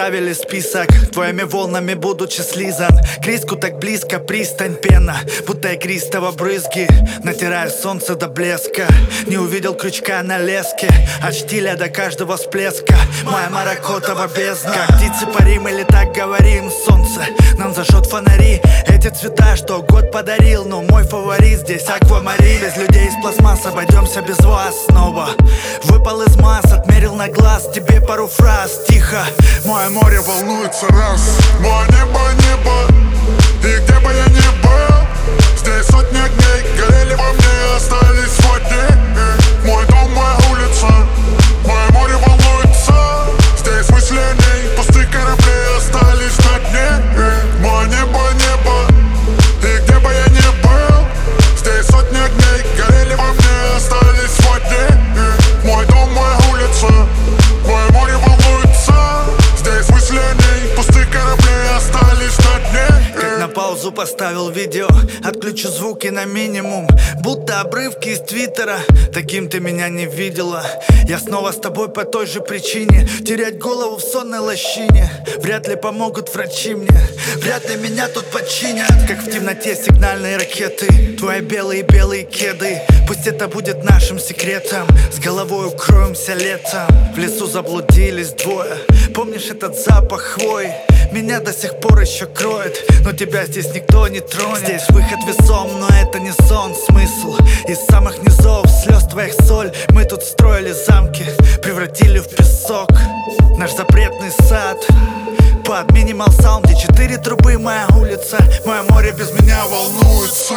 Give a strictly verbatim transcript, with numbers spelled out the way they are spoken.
составили список, твоими волнами будучи слизан. К риску так близко, пристань, пена, будто игристого брызги. Натираю солнце до блеска, не увидел крючка на леске. От штиля до каждого всплеска моя маракотова бездна. Как птицы парим или так говорим, солнце нам зажжет фонари. Эти цвета, что год подарил, но мой фаворит здесь аквамарин. Без людей из пластмасс обойдемся без вас снова. Выпал из масс, отмерил на глаз тебе пару фраз. Тихо, мое море волнуется раз. Мое небо, небо, и где бы я ни был, здесь сотни огней горели во мне, остались в воде. Мой дом, моя улица, мое море волнуется. Здесь мысли о ней, пустые корабли остались на дне. Мое небо, небо, и где бы я ни был, здесь сотни огней горели во мне, остались в воде. Мой дом, моя улица, мое море волнуется. Здесь мысли о ней, пустые корабли остались на дне. Как на паузу поставил видео, отключу звуки на минимум, будто обрывки из твиттера. Таким ты меня не видела. Я снова с тобой по той же причине. Терять голову в сонной лощине вряд ли помогут врачи мне, вряд ли меня тут починят. Как в темноте сигнальные ракеты, твои белые-белые кеды. Пусть это будет нашим секретом, с головой укроемся летом. В лесу заблудились двое, помнишь этот запах хвои? Меня до сих пор еще кроет, но тебя здесь никто не тронет. Здесь выход весом, но это не сон. Смысл из самых низов, слез твоих соль. Мы тут строили замки, превратили в песок наш запретный сад. Под минимал саунд, где четыре трубы, моя улица. Мое море без меня волнуется.